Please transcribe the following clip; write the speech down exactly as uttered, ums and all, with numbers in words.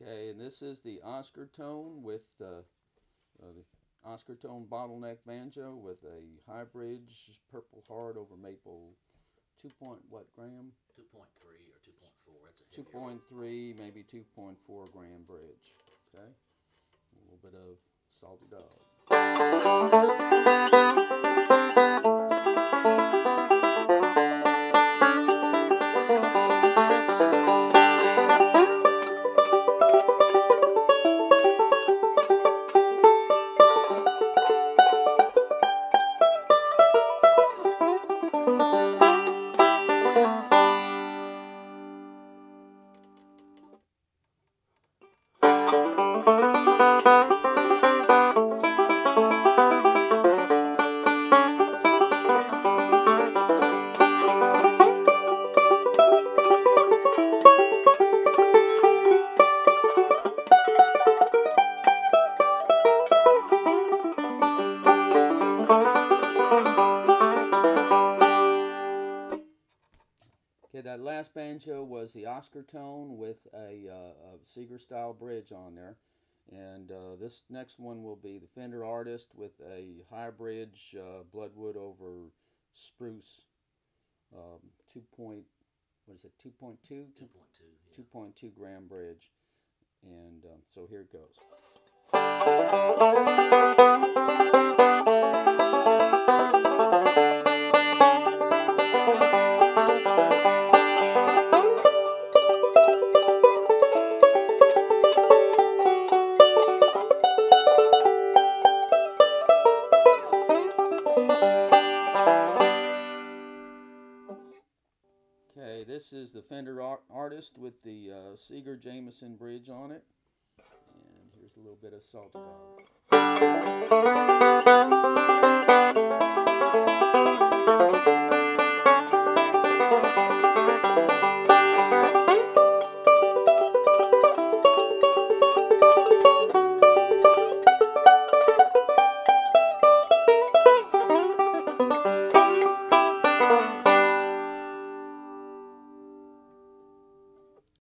Okay, and this is the Oscar Tone with uh, uh, the Oscar Tone bottleneck banjo with a high bridge purple heart over maple. Two point what gram? two point three or two point four. That's a Two heavier. point three, maybe two point four gram bridge. Okay, a little bit of Salty Dog. Okay, that last banjo was the Oscar Tone with a, uh, a Seeger style bridge on there. And uh, this next one will be the Fender Artist with a high bridge uh, Bloodwood over Spruce um, two point, what is it, two point two? two point two. Yeah. two point two gram bridge. And um, so here it goes. Okay, this is the Fender Ar- Artist with the uh, Seeger Jameson bridge on it. And here's a little bit of Salty Dog.